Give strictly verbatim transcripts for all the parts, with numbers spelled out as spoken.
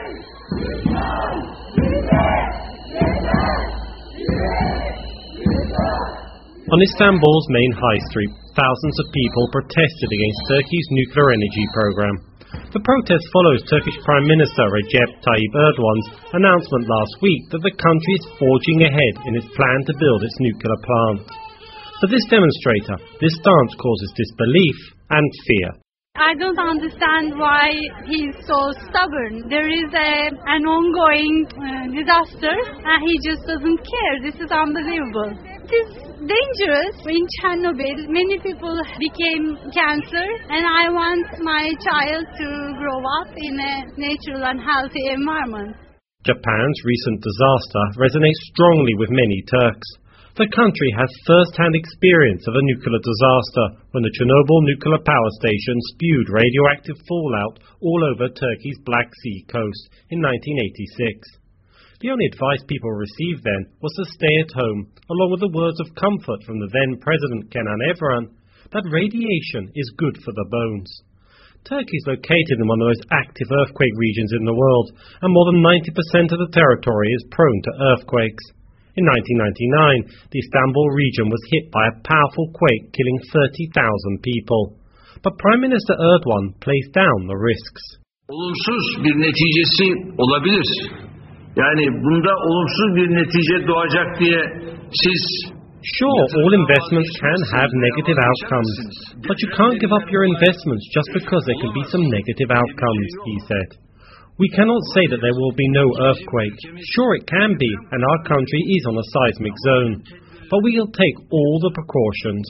On Istanbul's main high street, thousands of people protested against Turkey's nuclear energy program. The protest follows Turkish Prime Minister Recep Tayyip Erdogan's announcement last week that the country is forging ahead in its plan to build its nuclear plant. For this demonstrator, this stance causes disbelief and fear. I don't understand why he's so stubborn. There is a, an ongoing uh, disaster and he just doesn't care. This is unbelievable. It is dangerous. In Chernobyl, many people became cancer and I want my child to grow up in a natural and healthy environment. Japan's recent disaster resonates strongly with many Turks. The country has first-hand experience of a nuclear disaster when the Chernobyl nuclear power station spewed radioactive fallout all over Turkey's Black Sea coast in nineteen eighty-six. The only advice people received then was to stay at home, along with the words of comfort from the then President Kenan Evren that radiation is good for the bones. Turkey is located in one of the most active earthquake regions in the world, and more than ninety percent of the territory is prone to earthquakes. In nineteen ninety-nine, the Istanbul region was hit by a powerful quake, killing thirty thousand people. But Prime Minister Erdogan plays down the risks. Olumsuz bir neticesi olabilir. Yani bunda olumsuz bir netice doğacak diye siz Sure, all investments can have negative outcomes, but you can't give up your investments just because there can be some negative outcomes, he said. We cannot say that there will be no earthquake. Sure, it can be, and our country is on a seismic zone, but we will take all the precautions.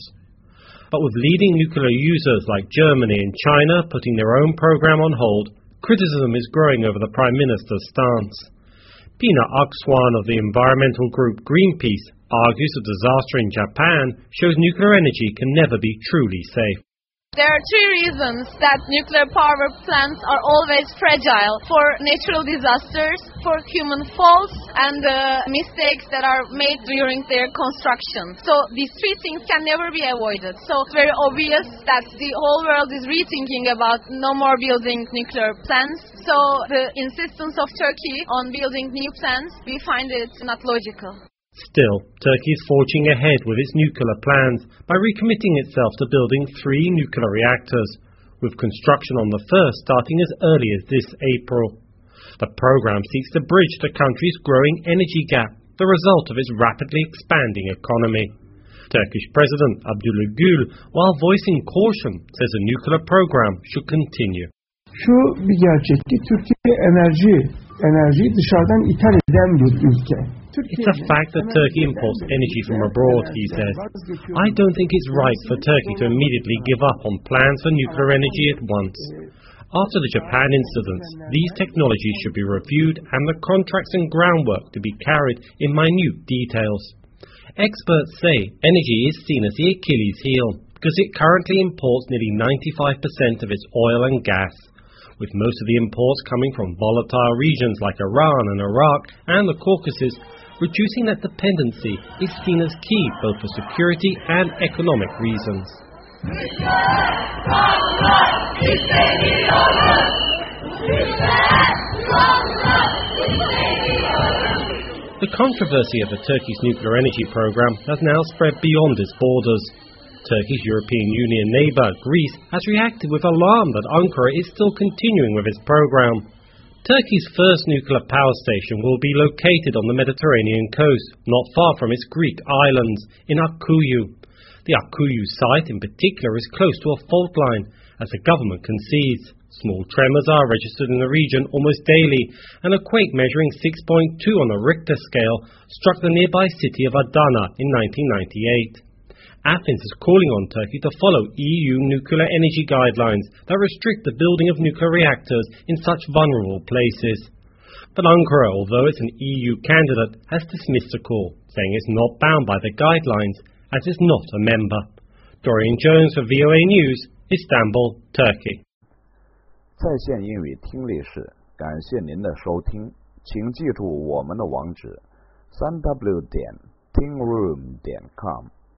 But with leading nuclear users like Germany and China putting their own program on hold, criticism is growing over the Prime Minister's stance. Pina Akswan of the environmental group Greenpeace argues a disaster in Japan shows nuclear energy can never be truly safe. There are three reasons that nuclear power plants are always fragile: for natural disasters, for human faults, and uh, mistakes that are made during their construction. So these three things can never be avoided. So it's very obvious that the whole world is rethinking about no more building nuclear plants. So the insistence of Turkey on building new plants, we find it not logical. Still, Turkey is forging ahead with its nuclear plans by recommitting itself to building three nuclear reactors, with construction on the first starting as early as this April. The program seeks to bridge the country's growing energy gap, the result of its rapidly expanding economy. Turkish President Abdullah Gül, while voicing caution, says the nuclear program should continue. Şu bir gerçek ki Türkiye enerji, enerjiyi dışarıdan ithal eden bir ülke. It's a fact that Turkey imports energy from abroad, he says. I don't think it's right for Turkey to immediately give up on plans for nuclear energy at once. After the Japan incidents, these technologies should be reviewed and the contracts and groundwork to be carried in minute details. Experts say energy is seen as the Achilles heel because it currently imports nearly ninety-five percent of its oil and gas, with most of the imports coming from volatile regions like Iran and Iraq and the Caucasus. Reducing that dependency is seen as key both for security and economic reasons. The controversy of the Turkey's nuclear energy program has now spread beyond its borders. Turkey's European Union neighbour, Greece, has reacted with alarm that Ankara is still continuing with its program. Turkey's first nuclear power station will be located on the Mediterranean coast, not far from its Greek islands, in Akkuyu. The Akkuyu site in particular is close to a fault line, as the government concedes. Small tremors are registered in the region almost daily, and a quake measuring six point two on the Richter scale struck the nearby city of Adana in nineteen ninety-eight. Athens is calling on Turkey to follow E U nuclear energy guidelines that restrict the building of nuclear reactors in such vulnerable places. But Ankara, although it's an E U candidate, has dismissed the call, saying it's not bound by the guidelines as it's not a member. Dorian Jones for V O A News, Istanbul, Turkey. 在线英语听力室，感谢您的收听，请记住我们的网址：三 w 点 tingroom 点 com。